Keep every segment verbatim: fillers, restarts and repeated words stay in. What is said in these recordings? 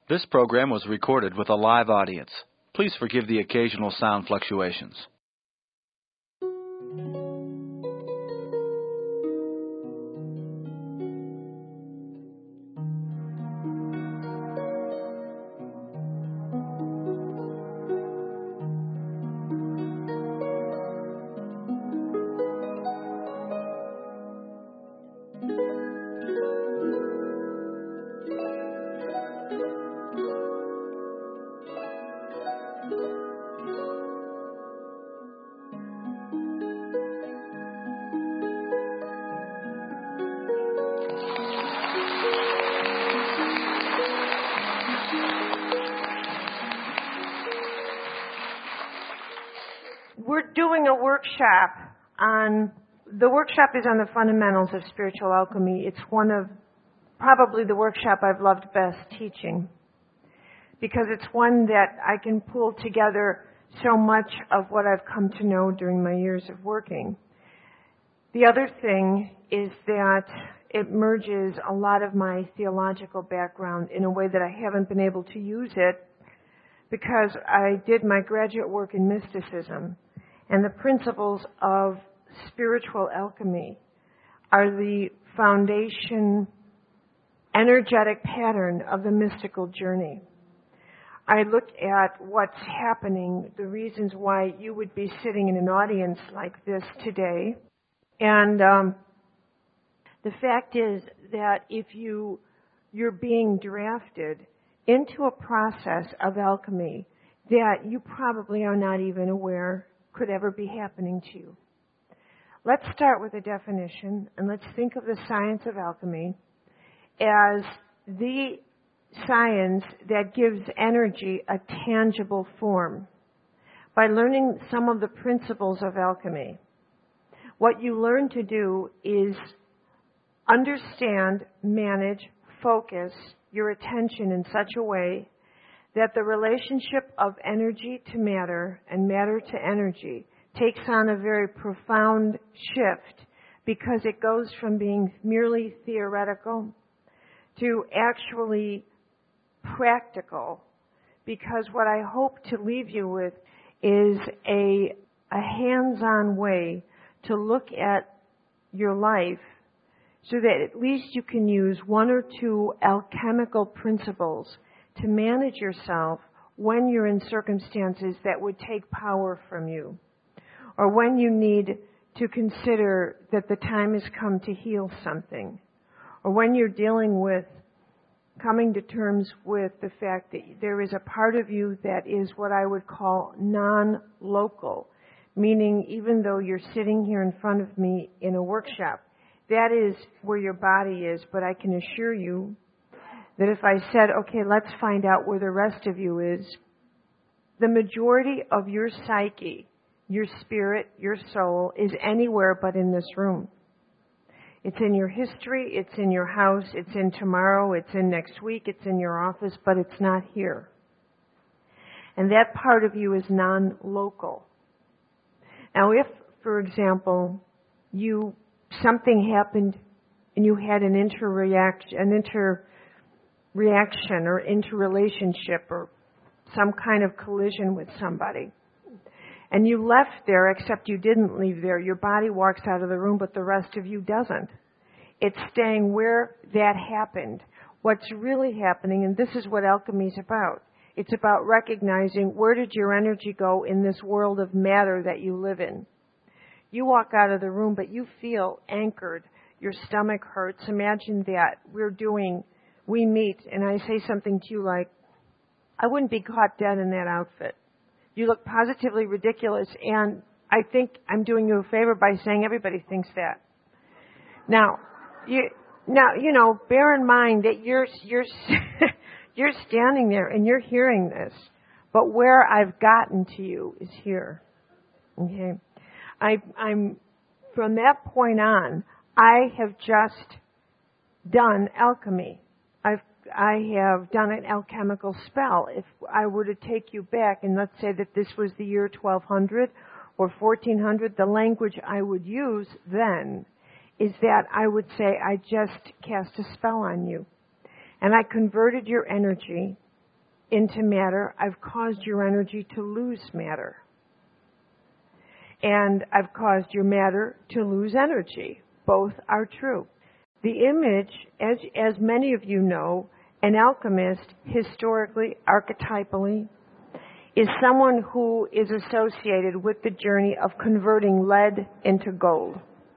This program was recorded with a live audience. Please forgive the occasional sound fluctuations. We're doing a workshop on, the workshop is on the fundamentals of spiritual alchemy. It's one of, probably the workshop I've loved best teaching, because it's one that I can pull together so much of what I've come to know during my years of working. The other thing is that it merges a lot of my theological background in a way that I haven't been able to use it because I did my graduate work in mysticism. And the principles of spiritual alchemy are the foundation, energetic pattern of the mystical journey. I looked at what's happening, the reasons why you would be sitting in an audience like this today. And um, the fact is that if you, you're being drafted into a process of alchemy that you probably are not even aware could ever be happening to you. Let's start with a definition, and let's think of the science of alchemy as the science that gives energy a tangible form. By learning some of the principles of alchemy, what you learn to do is understand, manage, focus your attention in such a way that the relationship of energy to matter and matter to energy takes on a very profound shift, because it goes from being merely theoretical to actually practical. Because what I hope to leave you with is a, a hands-on way to look at your life so that at least you can use one or two alchemical principles to manage yourself when you're in circumstances that would take power from you, or when you need to consider that the time has come to heal something, or when you're dealing with coming to terms with the fact that there is a part of you that is what I would call non-local, meaning even though you're sitting here in front of me in a workshop, that is where your body is, but I can assure you that if I said, okay, let's find out where the rest of you is, the majority of your psyche, your spirit, your soul is anywhere but in this room. It's in your history, it's in your house, it's in tomorrow, it's in next week, it's in your office, but it's not here. And that part of you is non-local. Now, if, for example, you something happened and you had an interreaction, an inter reaction or interrelationship or some kind of collision with somebody, and you left there, except you didn't leave there. Your body walks out of the room, but the rest of you doesn't. It's staying where that happened. What's really happening, and this is what alchemy is about, it's about recognizing where did your energy go in this world of matter that you live in. You walk out of the room, but you feel anchored. Your stomach hurts. Imagine that. We're doing We meet, and I say something to you like, I wouldn't be caught dead in that outfit. You look positively ridiculous, and I think I'm doing you a favor by saying everybody thinks that. Now, you, now, you know, bear in mind that you're, you're, you're standing there and you're hearing this, but where I've gotten to you is here. Okay? I, I'm, from that point on, I have just done alchemy. I've, I have done an alchemical spell. If I were to take you back, and let's say that this was the year twelve hundred or fourteen hundred, the language I would use then is that I would say, I just cast a spell on you. And I converted your energy into matter, I've caused your energy to lose matter. And I've caused your matter to lose energy. Both are true. The image, as, as many of you know, an alchemist, historically, archetypally, is someone who is associated with the journey of converting lead into gold.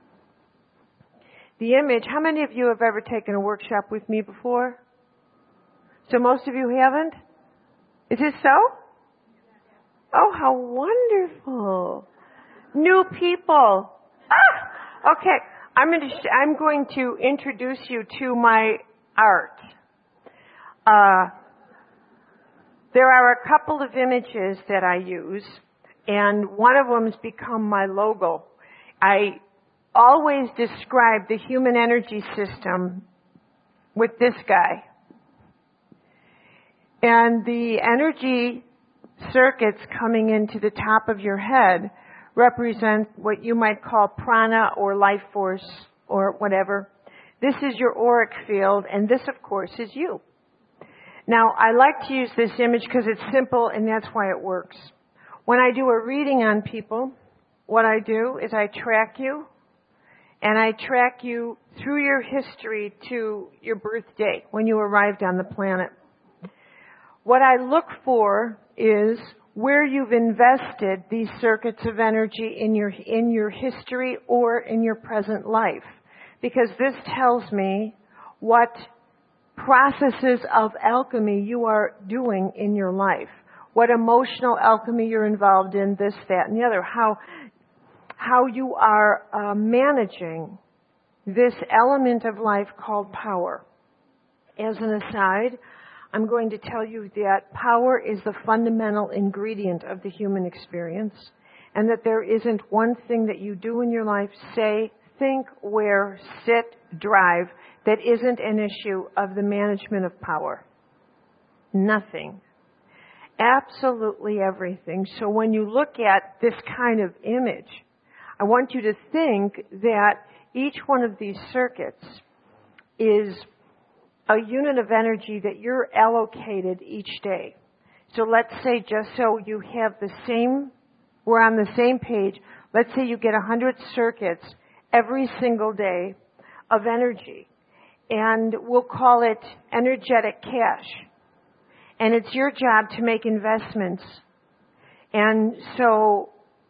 The image, how many of you have ever taken a workshop with me before? So most of you haven't? Is it so? Oh, how wonderful. New people. Ah! Okay, I'm going to, sh- I'm going to introduce you to my art. Uh, there are a couple of images that I use, and one of them has become my logo. I always describe the human energy system with this guy. And the energy circuits coming into the top of your head represent what you might call prana or life force or whatever. This is your auric field, and this, of course, is you. Now, I like to use this image because it's simple, and that's why it works. When I do a reading on people, what I do is I track you, and I track you through your history to your birthday, when you arrived on the planet. What I look for is where you've invested these circuits of energy in your in your history or in your present life. Because this tells me what processes of alchemy you are doing in your life. What emotional alchemy you're involved in, this, that, and the other. How, how you are uh, managing this element of life called power. As an aside, I'm going to tell you that power is the fundamental ingredient of the human experience, and that there isn't one thing that you do in your life, say, think, wear, sit, drive, that isn't an issue of the management of power. Nothing. Absolutely everything. So when you look at this kind of image, I want you to think that each one of these circuits is a unit of energy that you're allocated each day. So let's say, just so you have the same, we're on the same page, let's say you get one hundred circuits every single day of energy. And we'll call it energetic cash. And it's your job to make investments. And so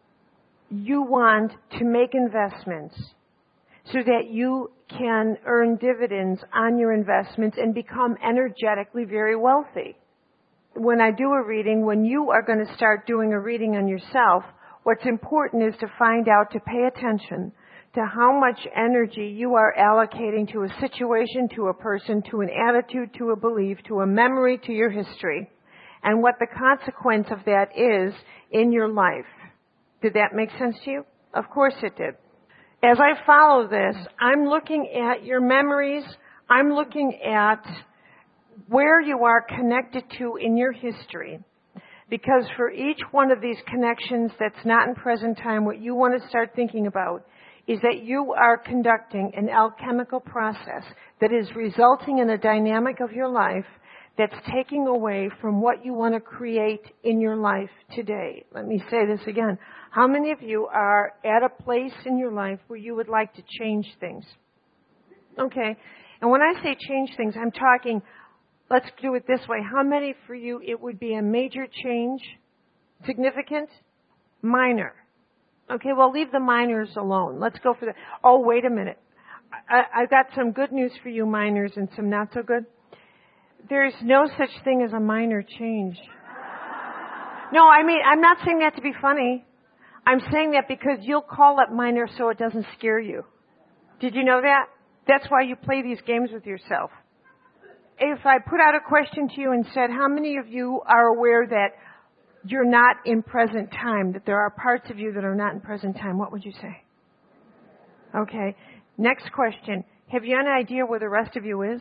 you want to make investments so that you can earn dividends on your investments and become energetically very wealthy. When I do a reading, when you are going to start doing a reading on yourself, what's important is to find out, to pay attention to how much energy you are allocating to a situation, to a person, to an attitude, to a belief, to a memory, to your history, and what the consequence of that is in your life. Did that make sense to you? Of course it did. As I follow this, I'm looking at your memories. I'm looking at where you are connected to in your history. Because for each one of these connections that's not in present time, what you want to start thinking about is that you are conducting an alchemical process that is resulting in a dynamic of your life that's taking away from what you want to create in your life today. Let me say this again. How many of you are at a place in your life where you would like to change things? Okay. And when I say change things, I'm talking, let's do it this way. How many for you it would be a major change? Significant? Minor. Okay, well, leave the minors alone. Let's go for the... Oh, wait a minute. I, I've got some good news for you minors and some not so good. There's no such thing as a minor change. No, I mean, I'm not saying that to be funny. I'm saying that because you'll call it minor so it doesn't scare you. Did you know that? That's why you play these games with yourself. If I put out a question to you and said, how many of you are aware that you're not in present time, that there are parts of you that are not in present time, what would you say? Okay. Next question. Have you any idea where the rest of you is?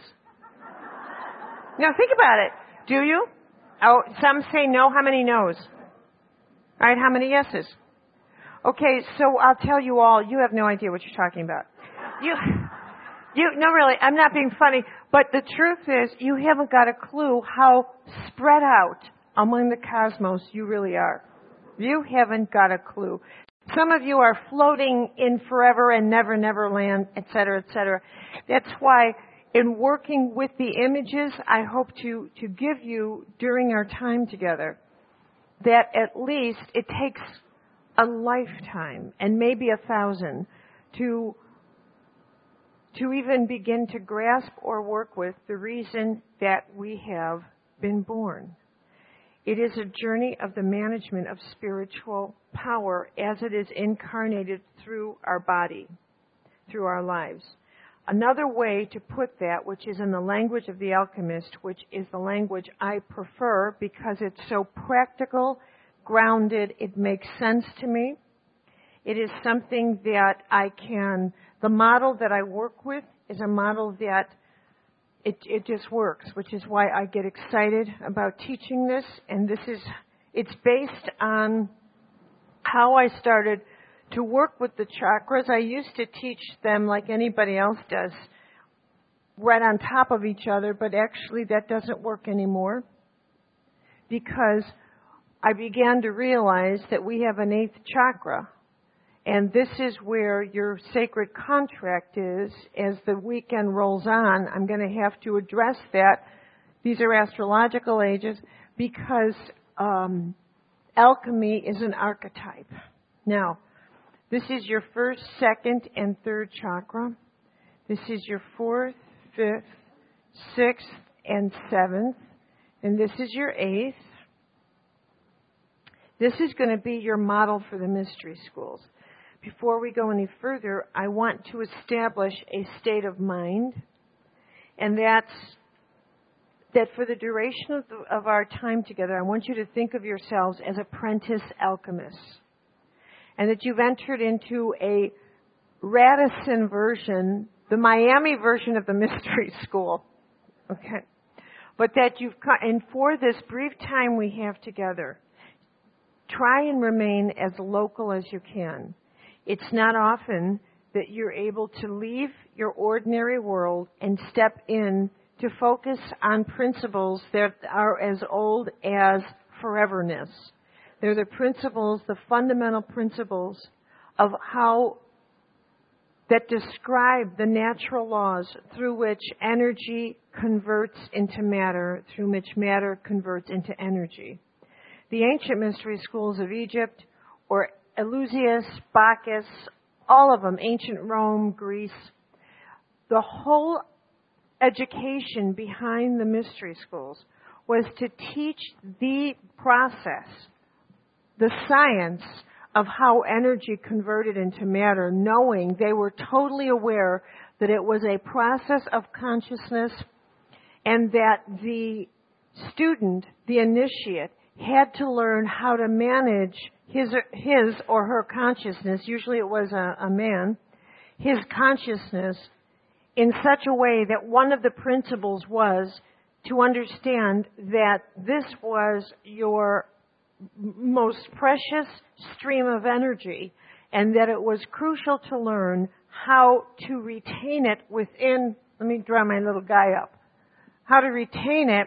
Now think about it. Do you? Oh, some say no. How many no's? All right, how many yeses? Okay, so I'll tell you all, you have no idea what you're talking about. You, You, no, really, I'm not being funny, but the truth is you haven't got a clue how spread out among the cosmos you really are. You haven't got a clue. Some of you are floating in forever and never, never land, et cetera, et cetera. That's why in working with the images, I hope to, to give you during our time together that at least it takes a lifetime and maybe a thousand to to even begin to grasp or work with the reason that we have been born. It is a journey of the management of spiritual power as it is incarnated through our body, through our lives. Another way to put that, which is in the language of the alchemist, which is the language I prefer because it's so practical, grounded, it makes sense to me. It is something that I can, the model that I work with is a model that it, it just works, which is why I get excited about teaching this. And this is, it's based on how I started to work with the chakras. I used to teach them like anybody else does, right on top of each other, but actually that doesn't work anymore because I began to realize that we have an eighth chakra. And this is where your sacred contract is. As the weekend rolls on, I'm going to have to address that. These are astrological ages because um, alchemy is an archetype. Now, this is your first, second, and third chakra. This is your fourth, fifth, sixth, and seventh. And this is your eighth. This is going to be your model for the mystery schools. Before we go any further, I want to establish a state of mind, and that's that for the duration of, the, of our time together, I want you to think of yourselves as apprentice alchemists, and that you've entered into a Radisson version, the Miami version of the mystery school, okay? But that you've, and for this brief time we have together, try and remain as local as you can. It's not often that you're able to leave your ordinary world and step in to focus on principles that are as old as foreverness. They're the principles, the fundamental principles of how that describe the natural laws through which energy converts into matter, through which matter converts into energy. The ancient mystery schools of Egypt, or Eleusis, Bacchus, all of them, ancient Rome, Greece, the whole education behind the mystery schools was to teach the process, the science of how energy converted into matter, knowing they were totally aware that it was a process of consciousness and that the student, the initiate, had to learn how to manage his his or her consciousness, usually it was a, a man, his consciousness in such a way that one of the principles was to understand that this was your most precious stream of energy and that it was crucial to learn how to retain it within, let me draw my little guy up, how to retain it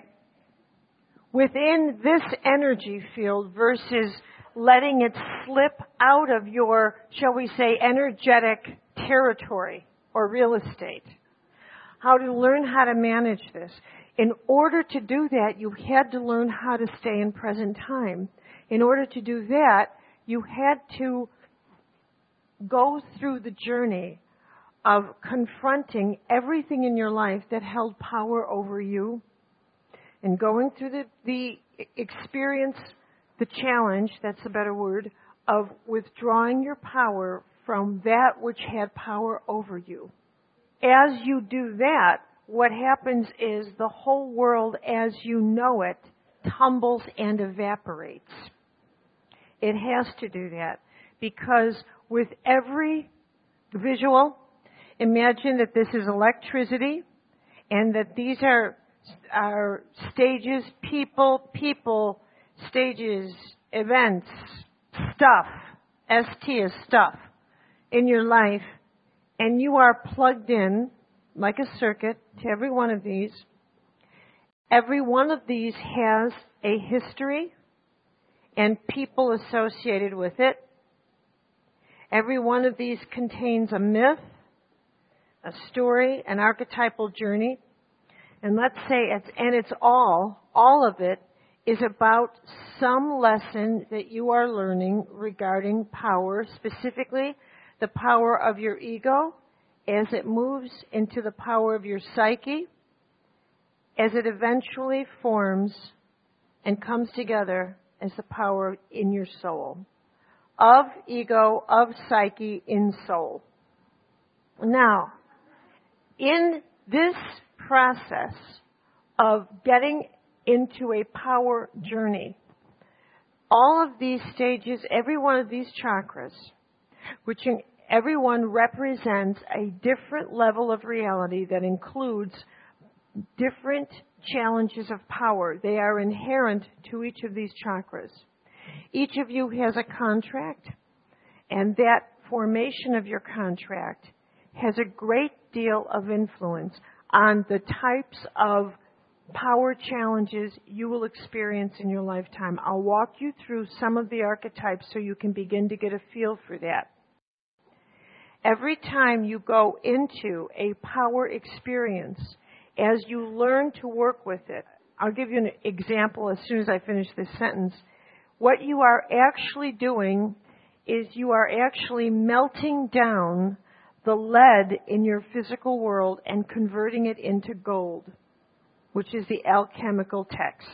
within this energy field versus letting it slip out of your, shall we say, energetic territory or real estate. How to learn how to manage this. In order to do that, you had to learn how to stay in present time. In order to do that, you had to go through the journey of confronting everything in your life that held power over you and going through the, the experience, the challenge, that's a better word, of withdrawing your power from that which had power over you. As you do that, what happens is the whole world as you know it tumbles and evaporates. It has to do that because with every visual, imagine that this is electricity and that these are, are stages, people, people, stages, events, stuff, S T is stuff, in your life, and you are plugged in like a circuit to every one of these. Every one of these has a history and people associated with it. Every one of these contains a myth, a story, an archetypal journey. And let's say it's, and it's all, all of it is about some lesson that you are learning regarding power, specifically the power of your ego as it moves into the power of your psyche, as it eventually forms and comes together as the power in your soul. Of ego, of psyche, in soul. Now, in this process of getting into a power journey, all of these stages, every one of these chakras, which in, every one represents a different level of reality that includes different challenges of power. They are inherent to each of these chakras. Each of you has a contract, and that formation of your contract has a great deal of influence on the types of power challenges you will experience in your lifetime. I'll walk you through some of the archetypes so you can begin to get a feel for that. Every time you go into a power experience, as you learn to work with it, I'll give you an example as soon as I finish this sentence. What you are actually doing is you are actually melting down the lead in your physical world and converting it into gold, which is the alchemical text.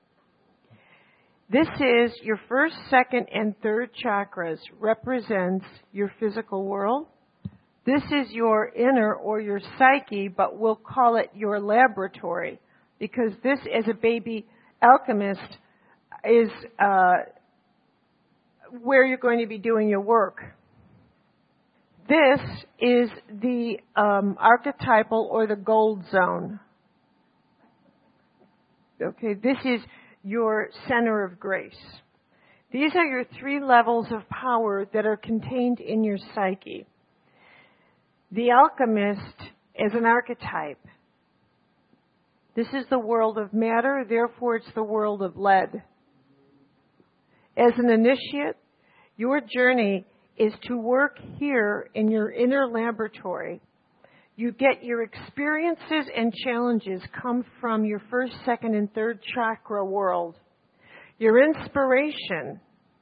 This is your first, second, and third chakras represents your physical world. This is your inner or your psyche, but we'll call it your laboratory, because this, as a baby alchemist, is uh, where you're going to be doing your work. This is the um, archetypal or the gold zone. Okay, this is your center of grace. These are your three levels of power that are contained in your psyche. The alchemist as an archetype. This is the world of matter, therefore it's the world of lead. As an initiate, your journey is to work here in your inner laboratory. You get your experiences and challenges come from your first, second, and third chakra world. Your inspiration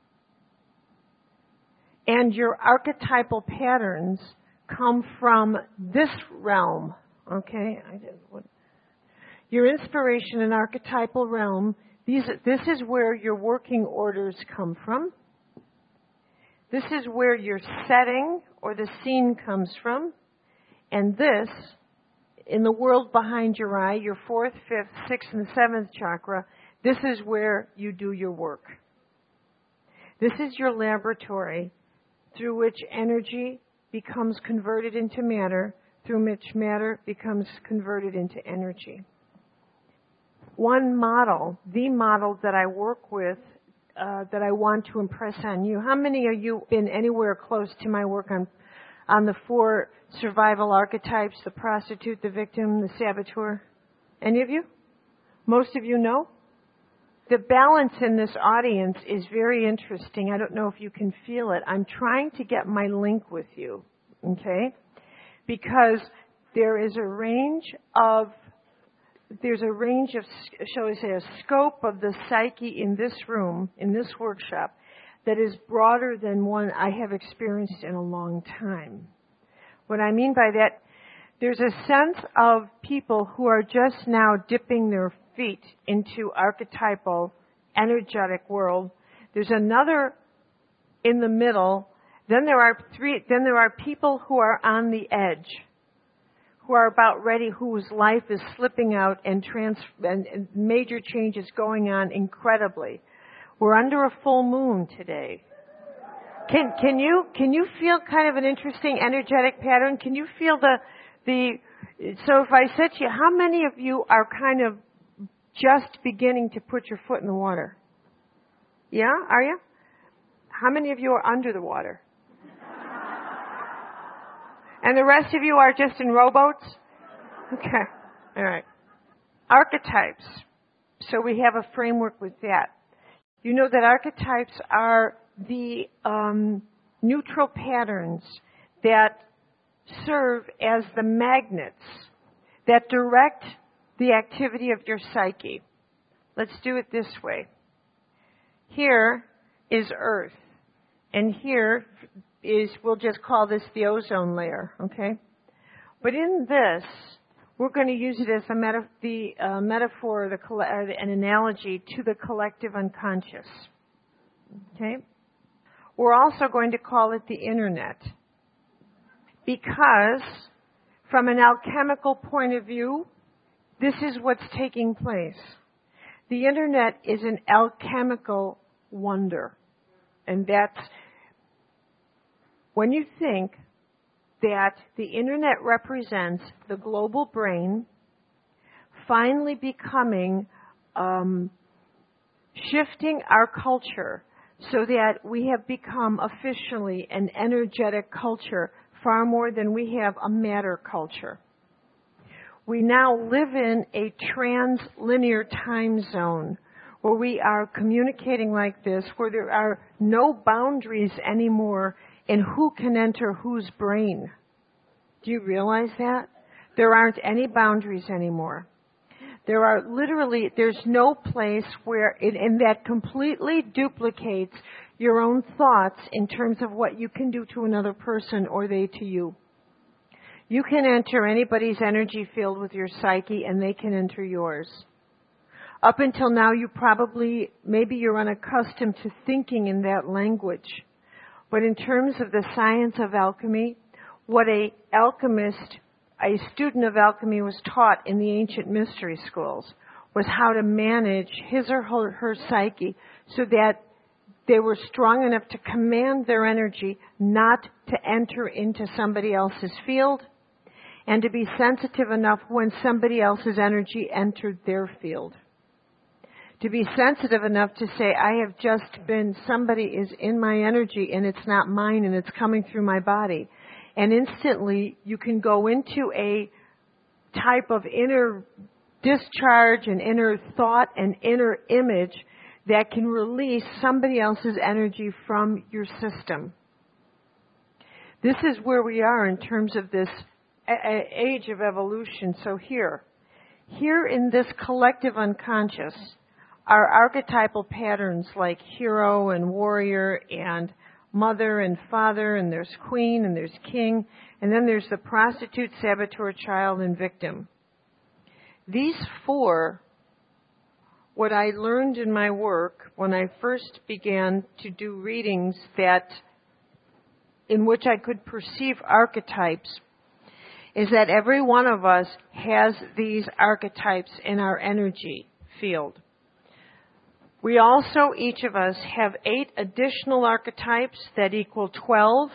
and your archetypal patterns come from this realm. Okay? I did, what? Your inspiration and archetypal realm, these, this is where your working orders come from. This is where your setting or the scene comes from. And this, in the world behind your eye, your fourth, fifth, sixth, and seventh chakra, this is where you do your work. This is your laboratory through which energy becomes converted into matter, through which matter becomes converted into energy. One model, the model that I work with, uh, that I want to impress on you. How many of you been anywhere close to my work on on the four survival archetypes, the prostitute, the victim, the saboteur? Any of you? Most of you know? The balance in this audience is very interesting. I don't know if you can feel it. I'm trying to get my link with you, okay? Because there is a range of, there's a range of, shall we say, a scope of the psyche in this room, in this workshop, that is broader than one I have experienced in a long time. What I mean by that, there's a sense of people who are just now dipping their feet into archetypal, energetic world. There's another in the middle. Then there are three. Then there are people who are on the edge, who are about ready, whose life is slipping out and, trans- and, and major changes going on incredibly. We're under a full moon today. Can can you can you feel kind of an interesting energetic pattern? Can you feel the the? So if I said to you, how many of you are kind of just beginning to put your foot in the water? Yeah, are you? How many of you are under the water? And the rest of you are just in rowboats? Okay. All right. Archetypes. So we have a framework with that. You know that archetypes are the um, neutral patterns that serve as the magnets that direct the activity of your psyche. Let's do it this way. Here is Earth, and here is, we'll just call this the ozone layer, okay? But in this, we're going to use it as a meta- the uh, metaphor, the coll- uh, an analogy to the collective unconscious, okay? We're also going to call it the internet, because from an alchemical point of view, this is what's taking place. The internet is an alchemical wonder. And that's when you think that the internet represents the global brain finally becoming, um, shifting our culture so that we have become officially an energetic culture far more than we have a matter culture. We now live in a translinear time zone where we are communicating like this, where there are no boundaries anymore in who can enter whose brain. Do you realize that? There aren't any boundaries anymore. There are literally, there's no place where it, and that completely duplicates your own thoughts in terms of what you can do to another person or they to you. You can enter anybody's energy field with your psyche and they can enter yours. Up until now, you probably, maybe you're unaccustomed to thinking in that language. But in terms of the science of alchemy, what a alchemist, a student of alchemy was taught in the ancient mystery schools was how to manage his or her, her psyche so that they were strong enough to command their energy not to enter into somebody else's field and to be sensitive enough when somebody else's energy entered their field. To be sensitive enough to say, I have just been, somebody is in my energy and it's not mine and it's coming through my body. And instantly you can go into a type of inner discharge and inner thought and inner image that can release somebody else's energy from your system. This is where we are in terms of this age of evolution. So here, here in this collective unconscious are archetypal patterns like hero and warrior and mother and father, and there's queen and there's king, and then there's the prostitute, saboteur, child, and victim. These four, what I learned in my work when I first began to do readings that in which I could perceive archetypes, is that every one of us has these archetypes in our energy field. We also, each of us, have eight additional archetypes that equal twelve,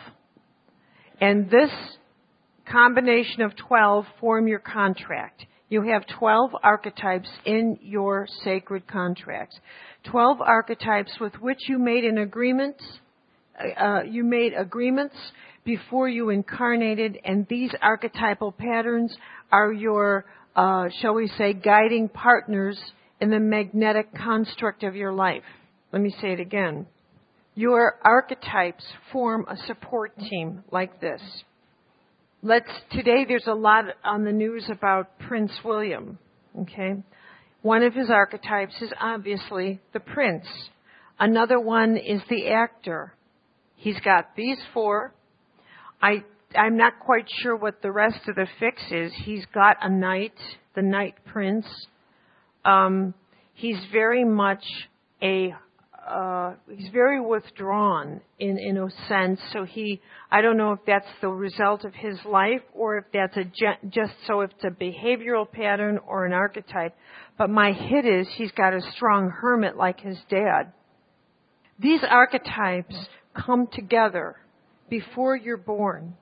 and this combination of twelve form your contract. You have twelve archetypes in your sacred contracts. twelve archetypes with which you made an agreement, uh, you made agreements before you incarnated, and these archetypal patterns are your, uh, shall we say, guiding partners in the magnetic construct of your life. Let me say it again. Your archetypes form a support team like this. Let's, today there's a lot on the news about Prince William, okay? One of his archetypes is obviously the prince. Another one is the actor. He's got these four. I, I'm not quite sure what the rest of the fix is. He's got a knight, the knight prince. Um, he's very much a, uh, he's very withdrawn in, in a sense. So he, I don't know if that's the result of his life or if that's a, just so if it's a behavioral pattern or an archetype. But my hit is he's got a strong hermit like his dad. These archetypes come together before you're born.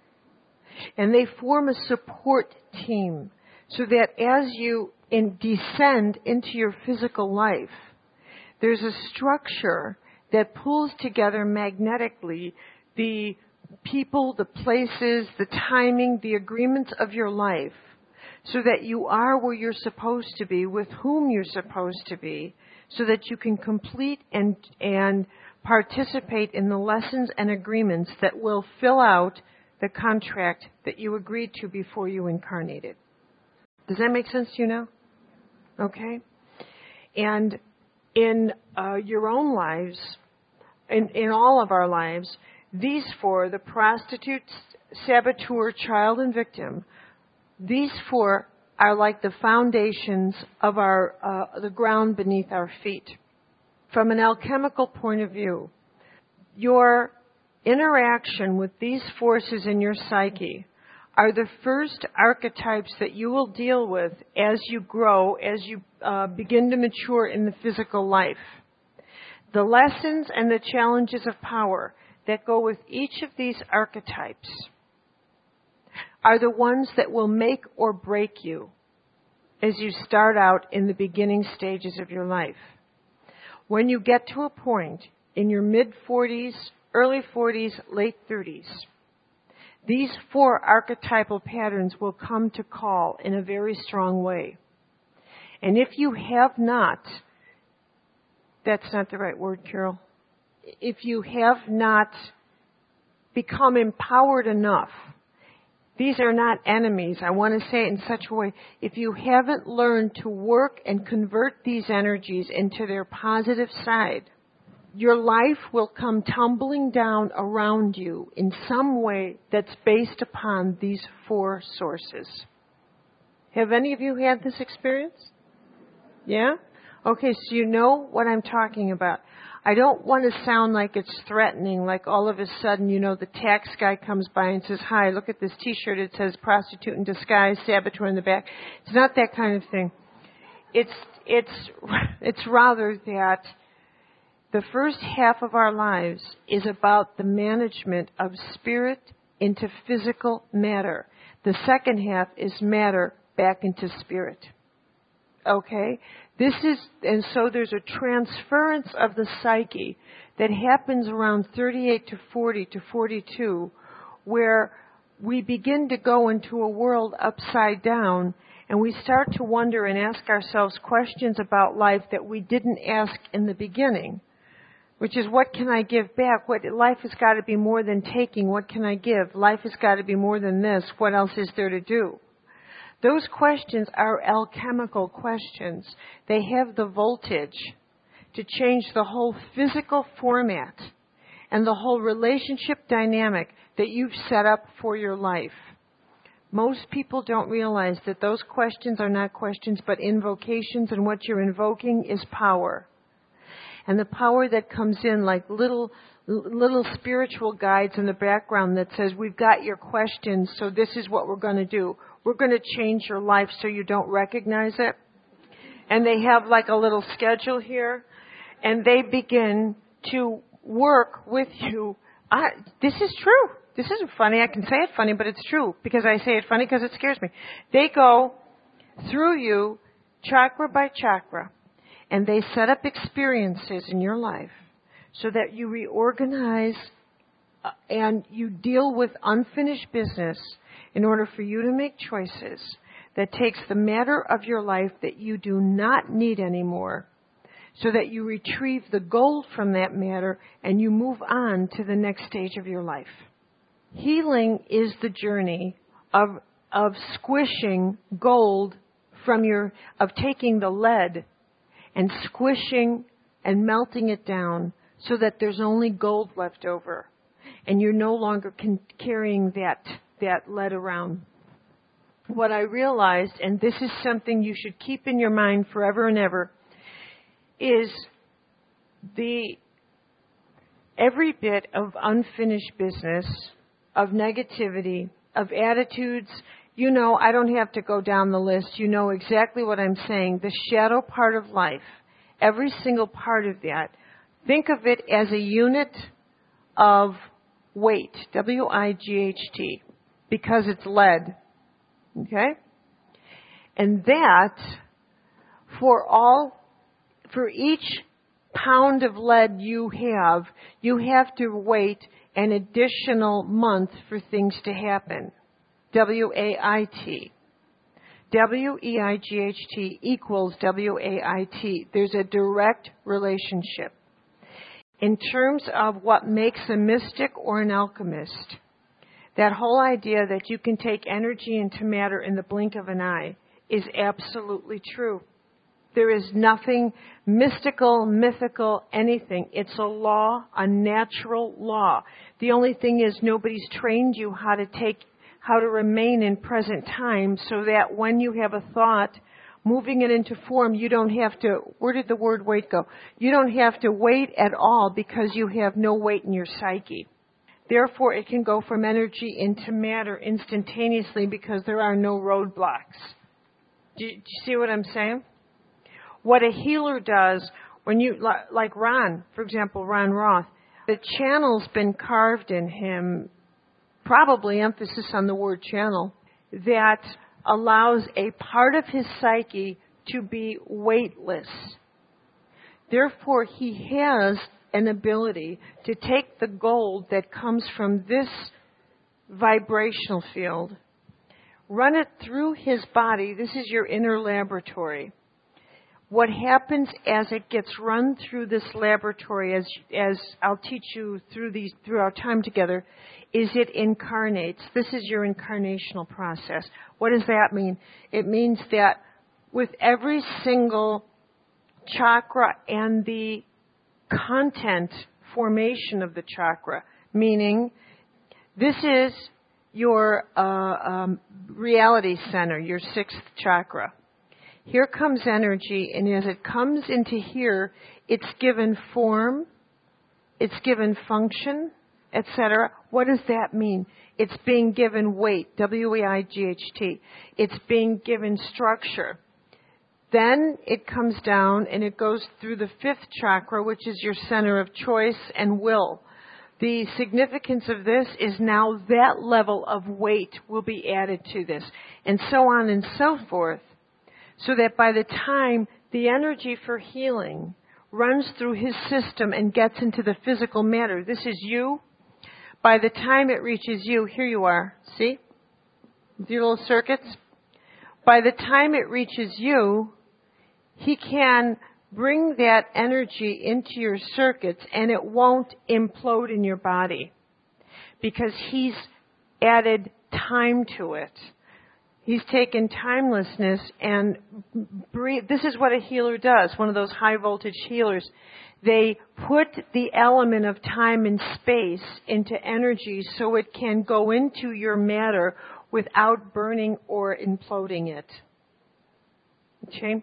And they form a support team so that as you in descend into your physical life, there's a structure that pulls together magnetically the people, the places, the timing, the agreements of your life so that you are where you're supposed to be, with whom you're supposed to be, so that you can complete and, and participate in the lessons and agreements that will fill out the contract that you agreed to before you incarnated. Does that make sense to you now? Okay. And in uh, your own lives, in, in all of our lives, these four, the prostitute, saboteur, child, and victim, these four are like the foundations of our uh, the ground beneath our feet. From an alchemical point of view, your interaction with these forces in your psyche are the first archetypes that you will deal with as you grow, as you uh, begin to mature in the physical life. The lessons and the challenges of power that go with each of these archetypes are the ones that will make or break you as you start out in the beginning stages of your life. When you get to a point in your mid-forties, early forties, late thirties, these four archetypal patterns will come to call in a very strong way. And if you have not, that's not the right word, Carol. If you have not become empowered enough, these are not enemies. I want to say it in such a way. If you haven't learned to work and convert these energies into their positive side, your life will come tumbling down around you in some way that's based upon these four sources. Have any of you had this experience? Yeah? Okay, so you know what I'm talking about. I don't want to sound like it's threatening, like all of a sudden, you know, the tax guy comes by and says, hi, look at this T-shirt. It says prostitute in disguise, saboteur in the back. It's not that kind of thing. It's, it's, it's rather that the first half of our lives is about the management of spirit into physical matter. The second half is matter back into spirit. Okay? This is, and so there's a transference of the psyche that happens around thirty-eight to forty to forty-two, where we begin to go into a world upside down, and we start to wonder and ask ourselves questions about life that we didn't ask in the beginning, which is, what can I give back? What, life has got to be more than taking. What can I give? Life has got to be more than this. What else is there to do? Those questions are alchemical questions. They have the voltage to change the whole physical format and the whole relationship dynamic that you've set up for your life. Most people don't realize that those questions are not questions but invocations, and what you're invoking is power. And the power that comes in like little little spiritual guides in the background that says, we've got your questions, so this is what we're going to do. We're going to change your life so you don't recognize it. And they have like a little schedule here, and they begin to work with you. I, this is true. This isn't funny. I can say it funny, but it's true because I say it funny because it scares me. They go through you chakra by chakra, and they set up experiences in your life so that you reorganize and you deal with unfinished business in order for you to make choices that takes the matter of your life that you do not need anymore, so that you retrieve the gold from that matter and you move on to the next stage of your life. Healing is the journey of of squishing gold from your, of taking the lead and squishing and melting it down so that there's only gold left over, and you're no longer con- carrying that that lead around. What I realized, and this is something you should keep in your mind forever and ever, is the every bit of unfinished business, of negativity, of attitudes. You know, I don't have to go down the list. You know exactly what I'm saying. The shadow part of life, every single part of that, think of it as a unit of weight, W I G H T, because it's lead. Okay? And that, for all, for each pound of lead you have, you have to wait an additional month for things to happen. W A I T. W E I G H T equals W A I T. There's a direct relationship. In terms of what makes a mystic or an alchemist, that whole idea that you can take energy into matter in the blink of an eye is absolutely true. There is nothing mystical, mythical, anything. It's a law, a natural law. The only thing is nobody's trained you how to take, how to remain in present time so that when you have a thought, moving it into form, you don't have to, where did the word wait go? You don't have to wait at all because you have no weight in your psyche. Therefore, it can go from energy into matter instantaneously because there are no roadblocks. Do you, do you see what I'm saying? What a healer does, when you, like Ron, for example, Ron Roth, the channel's been carved in him, probably emphasis on the word channel, that allows a part of his psyche to be weightless. Therefore, he has an ability to take the gold that comes from this vibrational field, run it through his body. This is your inner laboratory. What happens as it gets run through this laboratory, as as I'll teach you through these through our time together, is it incarnates. This is your incarnational process. What does that mean? It means that with every single chakra and the content formation of the chakra, meaning this is your uh, um, reality center, your sixth chakra. Here comes energy, and as it comes into here, it's given form, it's given function, et cetera. What does that mean? It's being given weight, W E I G H T. It's being given structure. Then it comes down and it goes through the fifth chakra, which is your center of choice and will. The significance of this is now that level of weight will be added to this, and so on and so forth, so that by the time the energy for healing runs through his system and gets into the physical matter, this is you. By the time it reaches you, here you are, see? With your little circuits. By the time it reaches you, he can bring that energy into your circuits and it won't implode in your body because he's added time to it. He's taken timelessness and breathe. This is what a healer does, one of those high voltage healers. They put the element of time and space into energy so it can go into your matter without burning or imploding it. Okay?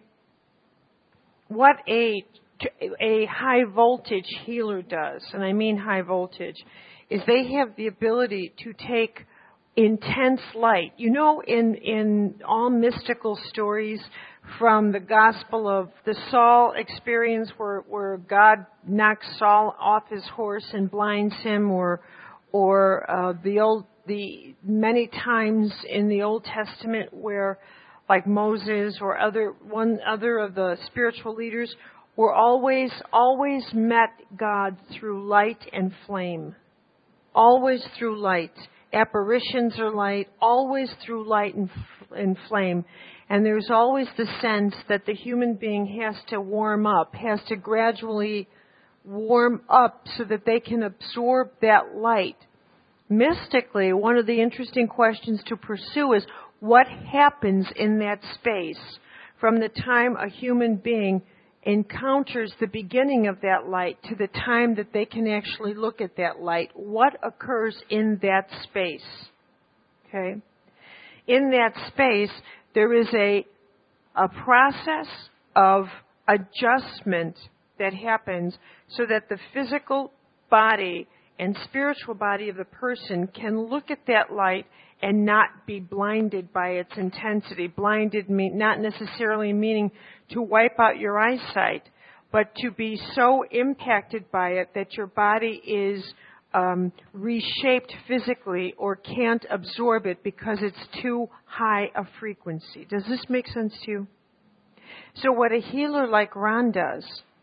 What a, a high voltage healer does, and I mean high voltage, is they have the ability to take intense light. You know, in, in all mystical stories from the Gospel of the Saul experience where, where God knocks Saul off his horse and blinds him, or, or uh, the old, the many times in the Old Testament where, like Moses or other one other of the spiritual leaders, were always, always met God through light and flame. Always through light. Apparitions are light, always through light and, and flame. And there's always the sense that the human being has to warm up, has to gradually warm up so that they can absorb that light. Mystically, one of the interesting questions to pursue is what happens in that space from the time a human being encounters the beginning of that light to the time that they can actually look at that light. What occurs in that space? Okay? In that space, there is a, a process of adjustment that happens so that the physical body and spiritual body of the person can look at that light and not be blinded by its intensity. Blinded, mean, not necessarily meaning to wipe out your eyesight, but to be so impacted by it that your body is um, reshaped physically or can't absorb it because it's too high a frequency. Does this make sense to you? So what a healer like Ron does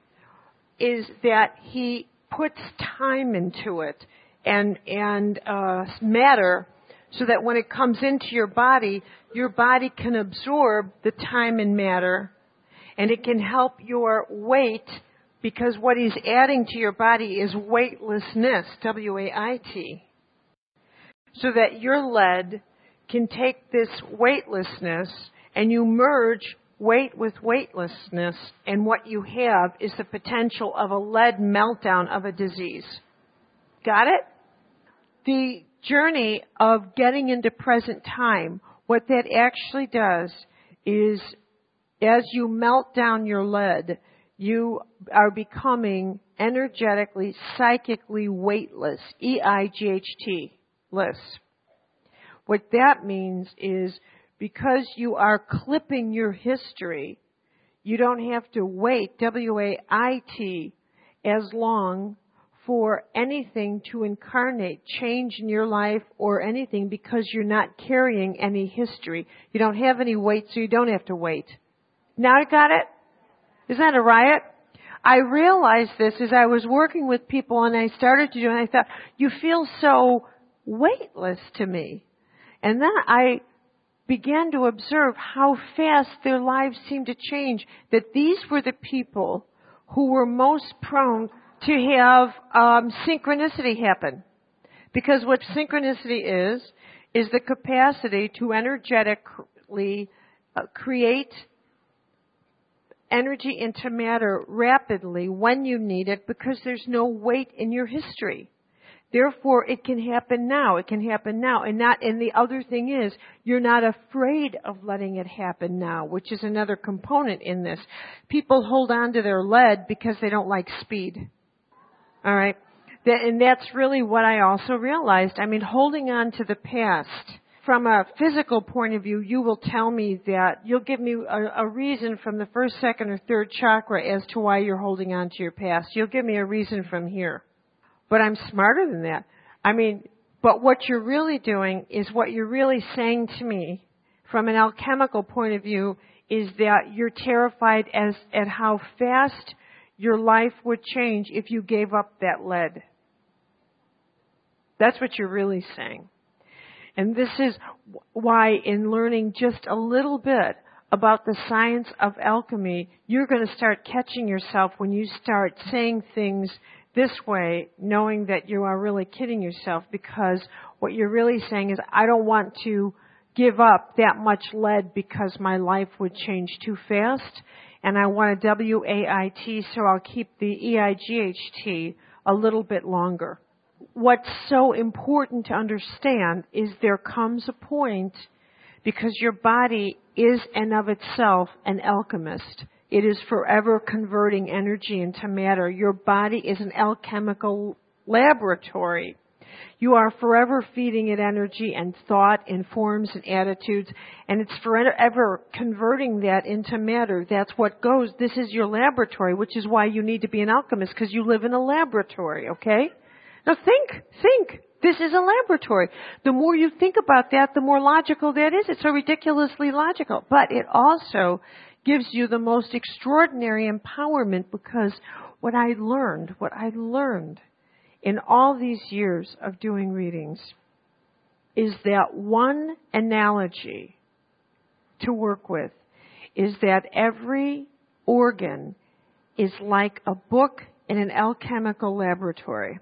is that he puts time into it and and uh, matter so that when it comes into your body, your body can absorb the time and matter, and it can help your weight, because what he's adding to your body is weightlessness, W A I T, so that your lead can take this weightlessness and you merge weight with weightlessness, and what you have is the potential of a lead meltdown of a disease. Got it? The journey of getting into present time, what that actually does is, as you melt down your lead, you are becoming energetically, psychically weightless, E I G H T, less. What that means is, because you are clipping your history, you don't have to wait, W A I T, as long for anything to incarnate, change in your life or anything, because you're not carrying any history. You don't have any weight, so you don't have to wait. Now I got it? Is that a riot? I realized this as I was working with people, and I started to do it, and I thought, you feel so weightless to me. And then I began to observe how fast their lives seemed to change, that these were the people who were most prone to have um, synchronicity happen. Because what synchronicity is, is the capacity to energetically uh, create energy into matter rapidly when you need it, because there's no weight in your history. Therefore, it can happen now. It can happen now. And not, and the other thing is, you're not afraid of letting it happen now, which is another component in this. People hold on to their lead because they don't like speed. All right? That, and that's really what I also realized. I mean, holding on to the past, from a physical point of view, you will tell me that, you'll give me a, a reason from the first, second, or third chakra as to why you're holding on to your past. You'll give me a reason from here. But I'm smarter than that. I mean, but what you're really doing is, what you're really saying to me from an alchemical point of view is that you're terrified as at how fast your life would change if you gave up that lead. That's what you're really saying. And this is why, in learning just a little bit about the science of alchemy, you're going to start catching yourself when you start saying things this way, knowing that you are really kidding yourself, because what you're really saying is, I don't want to give up that much lead because my life would change too fast, and I want a W A I T, so I'll keep the E I G H T a little bit longer. What's so important to understand is there comes a point, because your body is and of itself an alchemist. It is forever converting energy into matter. Your body is an alchemical laboratory. You are forever feeding it energy and thought and forms and attitudes, and it's forever converting that into matter. That's what goes. This is your laboratory, which is why you need to be an alchemist, because you live in a laboratory, okay? Now think, think. This is a laboratory. The more you think about that, the more logical that is. It's so ridiculously logical. But it also gives you the most extraordinary empowerment, because what I learned, what I learned in all these years of doing readings is that one analogy to work with is that every organ is like a book in an alchemical laboratory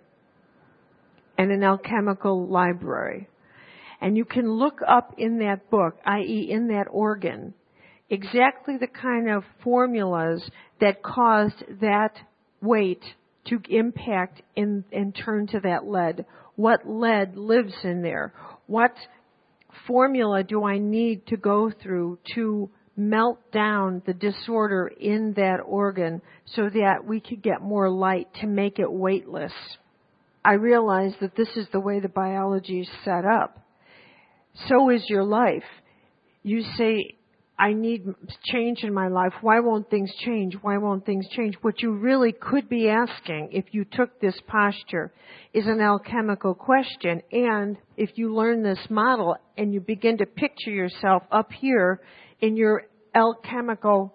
and an alchemical library. And you can look up in that book, that is in that organ, exactly the kind of formulas that caused that weight to impact in, and turn to that lead. What lead lives in there? What formula do I need to go through to melt down the disorder in that organ so that we could get more light to make it weightless? I realize that this is the way the biology is set up. So is your life. You say, I need change in my life. Why won't things change? Why won't things change? What you really could be asking, if you took this posture, is an alchemical question. And if you learn this model and you begin to picture yourself up here in your alchemical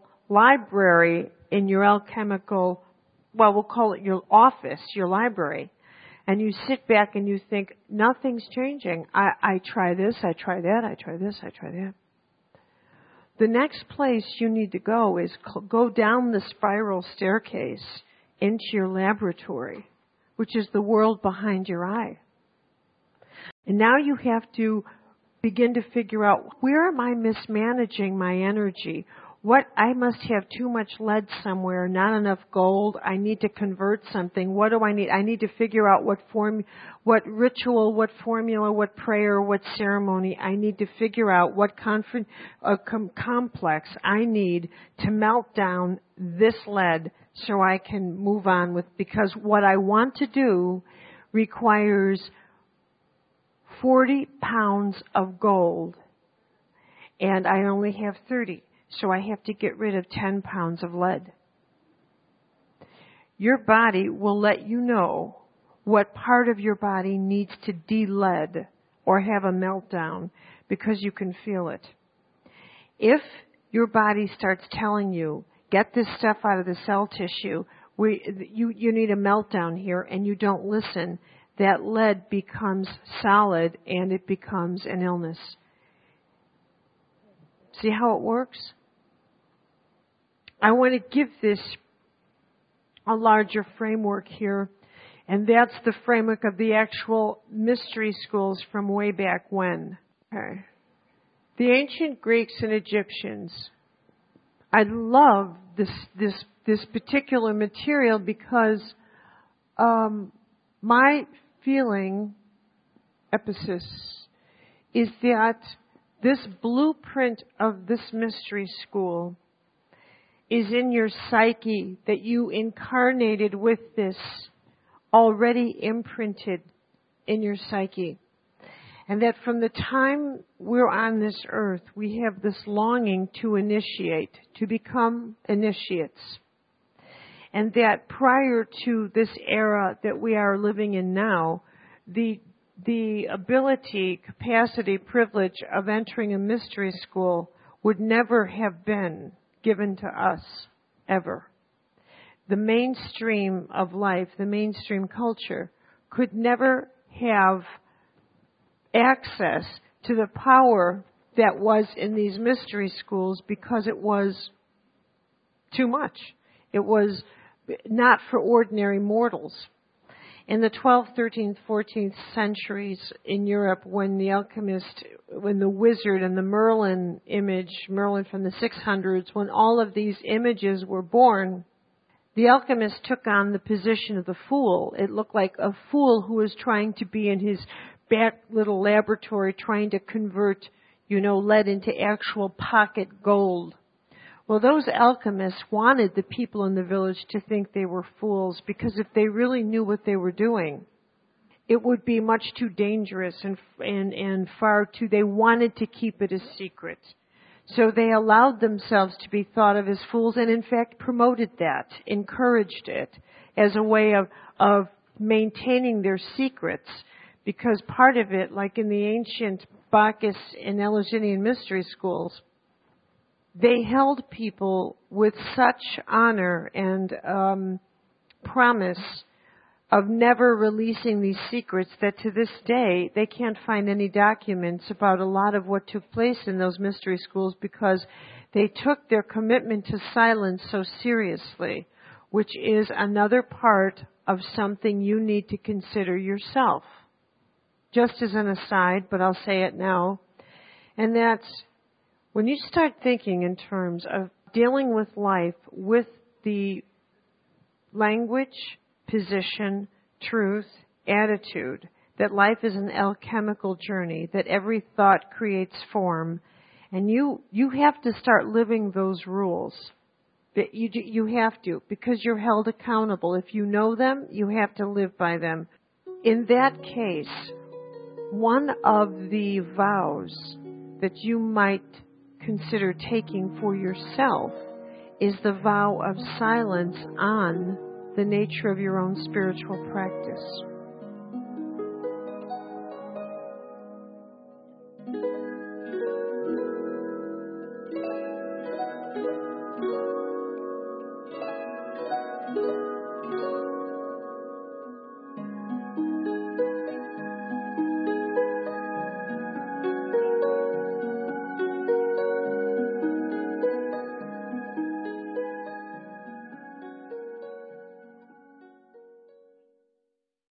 library, in your alchemical, well, we'll call it your office, your library. and you sit back and you think, nothing's changing. I, I try this, I try that, I try this, I try that. The next place you need to go is cl- go down the spiral staircase into your laboratory, which is the world behind your eye. And now you have to begin to figure out, where am I mismanaging my energy? What, I must have too much lead somewhere, not enough gold. I need to convert something. What do I need? I need to figure out what form, what ritual, what formula, what prayer, what ceremony. I need to figure out what conf- uh, com- complex I need to melt down this lead so I can move on with, because what I want to do requires forty pounds of gold, and I only have thirty. So I have to get rid of ten pounds of lead. Your body will let you know what part of your body needs to de-lead or have a meltdown, because you can feel it. If your body starts telling you, get this stuff out of the cell tissue, we, you, you need a meltdown here, and you don't listen, that lead becomes solid and it becomes an illness. See how it works? I want to give this a larger framework here, and that's the framework of the actual mystery schools from way back when. Okay. The ancient Greeks and Egyptians. I love this this this particular material because um, my feeling, epiphysis, is that this blueprint of this mystery school is in your psyche, that you incarnated with this already imprinted in your psyche. And that from the time we're on this earth, we have this longing to initiate, to become initiates. And that prior to this era that we are living in now, the the ability, capacity, privilege of entering a mystery school would never have been given to us, ever. The mainstream of life, the mainstream culture, could never have access to the power that was in these mystery schools, because it was too much. It was not for ordinary mortals. In the twelfth, thirteenth, fourteenth centuries in Europe, when the alchemist, when the wizard and the Merlin image, Merlin from the six hundreds, when all of these images were born, the alchemist took on the position of the fool. It looked like a fool who was trying to be in his back little laboratory, trying to convert, you know, lead into actual pocket gold. Well, those alchemists wanted the people in the village to think they were fools, because if they really knew what they were doing, it would be much too dangerous and and and far too, they wanted to keep it a secret. So they allowed themselves to be thought of as fools, and in fact promoted that, encouraged it as a way of, of maintaining their secrets, because part of it, like in the ancient Bacchus and Eleusinian mystery schools, they held people with such honor and um, promise of never releasing these secrets that to this day they can't find any documents about a lot of what took place in those mystery schools, because they took their commitment to silence so seriously, which is another part of something you need to consider yourself. Just as an aside, but I'll say it now, and that's, when you start thinking in terms of dealing with life with the language, position, truth, attitude, that life is an alchemical journey, that every thought creates form, and you you have to start living those rules. That you you have to, because you're held accountable. If you know them, you have to live by them. In that case, one of the vows that you might consider taking for yourself is the vow of silence on the nature of your own spiritual practice.